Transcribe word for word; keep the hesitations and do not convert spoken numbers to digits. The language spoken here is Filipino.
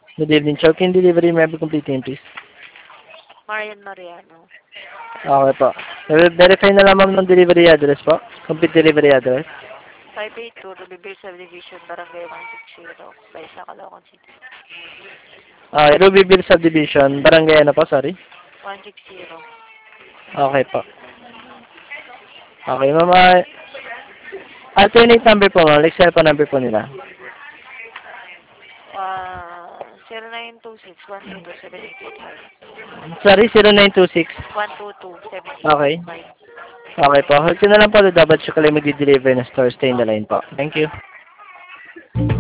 Good evening. Choking delivery, may I be complete name, please? Marian Mariano. Okay po. Verify na lang ma'am ng delivery address po. Complete delivery address. five eighty-two, Ruby Subdivision, Barangay one sixty, Baisa, Caloocan City. Okay, Rubyville Subdivision, Barangay ano po, sorry? one sixty. Okay po. Okay, ma'am. ah, Alternate number po, ma'am. Like cellphone number po nila. Uh, zero nine two six, one two two, seven eight eight five. Sorry, zero nine two six. one two two, seven eight Okay. eight five. Okay po. Hold ko na lang po. Dapat siya kayo mag-deliver na store. Stay in the line po. Thank you.